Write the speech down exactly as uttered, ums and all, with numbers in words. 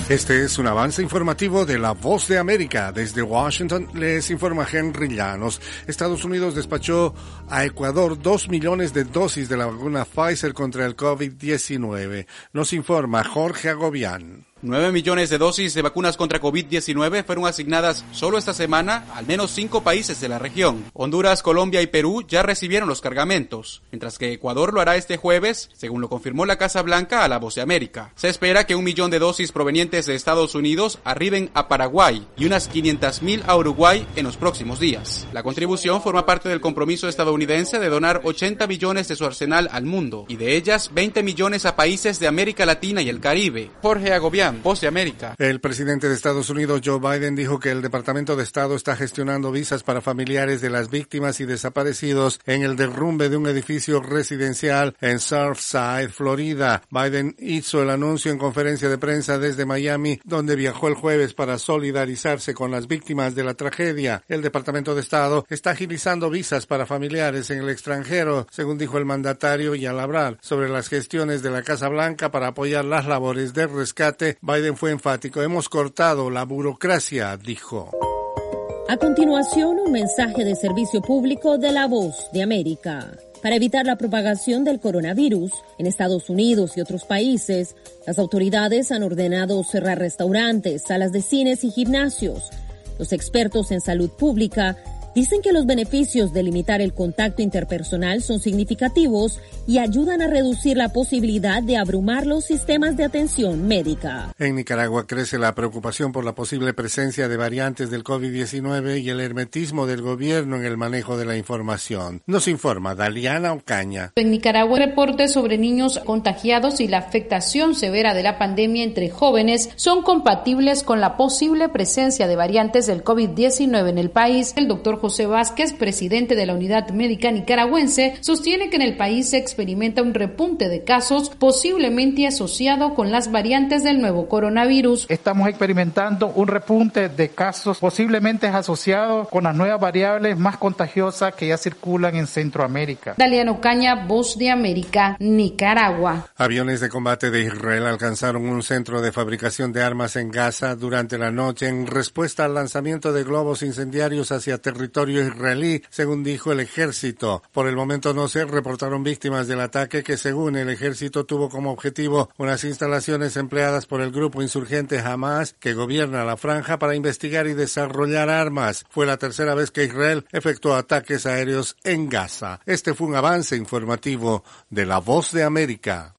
Este es un avance informativo de La Voz de América. Desde Washington les informa Henry Llanos. Estados Unidos despachó a Ecuador dos millones de dosis de la vacuna Pfizer contra el COVID diecinueve. Nos informa Jorge Agobián. Nueve millones de dosis de vacunas contra COVID diecinueve fueron asignadas solo esta semana a al menos cinco países de la región. Honduras, Colombia y Perú ya recibieron los cargamentos, mientras que Ecuador lo hará este jueves, según lo confirmó la Casa Blanca a La Voz de América. Se espera que un millón de dosis provenientes de Estados Unidos arriben a Paraguay y unas quinientas mil a Uruguay en los próximos días. La contribución forma parte del compromiso estadounidense de donar ochenta millones de su arsenal al mundo, y de ellas veinte millones a países de América Latina y el Caribe. Jorge Agobián, Voz de América. El presidente de Estados Unidos, Joe Biden, dijo que el Departamento de Estado está gestionando visas para familiares de las víctimas y desaparecidos en el derrumbe de un edificio residencial en Surfside, Florida. Biden hizo el anuncio en conferencia de prensa desde Miami, donde viajó el jueves para solidarizarse con las víctimas de la tragedia. El Departamento de Estado está agilizando visas para familiares en el extranjero, según dijo el mandatario, y al hablar sobre las gestiones de la Casa Blanca para apoyar las labores de rescate, Biden fue enfático. Hemos cortado la burocracia, dijo. A continuación, un mensaje de servicio público de La Voz de América. Para evitar la propagación del coronavirus en Estados Unidos y otros países, las autoridades han ordenado cerrar restaurantes, salas de cines y gimnasios. Los expertos en salud pública dicen que los beneficios de limitar el contacto interpersonal son significativos y ayudan a reducir la posibilidad de abrumar los sistemas de atención médica. En Nicaragua crece la preocupación por la posible presencia de variantes del COVID diecinueve y el hermetismo del gobierno en el manejo de la información. Nos informa Daliana Ocaña. En Nicaragua, reportes sobre niños contagiados y la afectación severa de la pandemia entre jóvenes son compatibles con la posible presencia de variantes del COVID diecinueve en el país. El doctor José Vázquez, presidente de la Unidad Médica Nicaragüense, sostiene que en el país se experimenta un repunte de casos posiblemente asociado con las variantes del nuevo coronavirus. Estamos experimentando un repunte de casos posiblemente asociados con las nuevas variables más contagiosas que ya circulan en Centroamérica. Daliano Caña, Voz de América, Nicaragua. Aviones de combate de Israel alcanzaron un centro de fabricación de armas en Gaza durante la noche en respuesta al lanzamiento de globos incendiarios hacia territorio israelí, según dijo el ejército. Por el momento no se reportaron víctimas del ataque, que según el ejército tuvo como objetivo unas instalaciones empleadas por el grupo insurgente Hamas, que gobierna la franja, para investigar y desarrollar armas. Fue la tercera vez que Israel efectuó ataques aéreos en Gaza. Este fue un avance informativo de La Voz de América.